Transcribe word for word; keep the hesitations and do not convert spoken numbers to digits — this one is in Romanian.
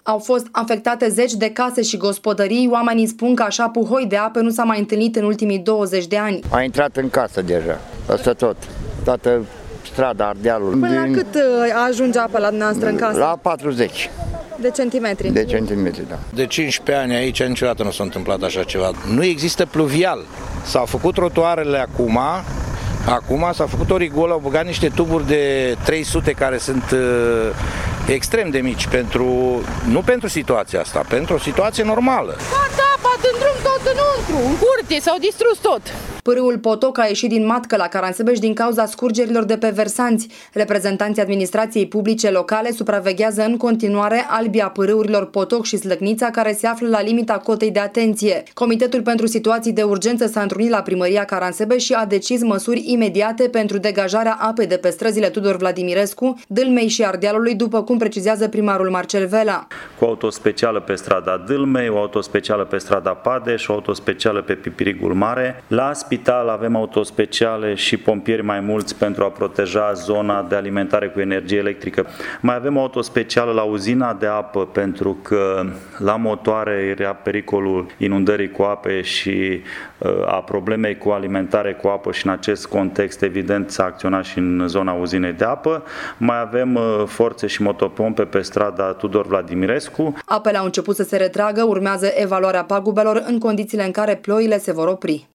Au fost afectate zeci de case și gospodării. Oamenii spun că așa puhoi de apă nu s-a mai întâlnit în ultimii douăzeci de ani. A intrat în casă deja, asta tot, toată strada Ardealul. Până la cât ajunge apa la dumneavoastră în casă? La patruzeci. De centimetri? De centimetri, da. De cincisprezece ani aici niciodată nu s-a întâmplat așa ceva. Nu există pluvial. S-au făcut trotuarele acum, acum s-a făcut o rigolă, au băgat niște tuburi de trei sute care sunt uh, extrem de mici, pentru, nu pentru situația asta, pentru o situație normală. Toată apa în drum, tot înăuntru, în curte, s-au distrus tot. Pârâul Potoc a ieșit din matcă la Caransebeș din cauza scurgerilor de pe versanți. Reprezentanții administrației publice locale supraveghează în continuare albia pârâurilor Potoc și Slăcnița, care se află la limita cotei de atenție. Comitetul pentru situații de urgență s-a întrunit la primăria Caransebeș și a decis măsuri imediate pentru degajarea apei de pe străzile Tudor Vladimirescu, Dâlmei și Ardealului, după cum precizează primarul Marcel Vela. Cu auto specială pe strada Dâlmei, o auto specială pe strada Padeș, o auto specială pe Pipirigul Mare. La spital avem autospeciale și pompieri mai mulți pentru a proteja zona de alimentare cu energie electrică. Mai avem o autospecială la uzina de apă pentru că la motoare era pericolul inundării cu ape și a problemei cu alimentare cu apă și în acest context evident s-a acționat și în zona uzinei de apă. Mai avem forțe și motopompe pe strada Tudor Vladimirescu. Apele au început să se retragă, urmează evaluarea pagubelor în condițiile în care ploile se vor opri.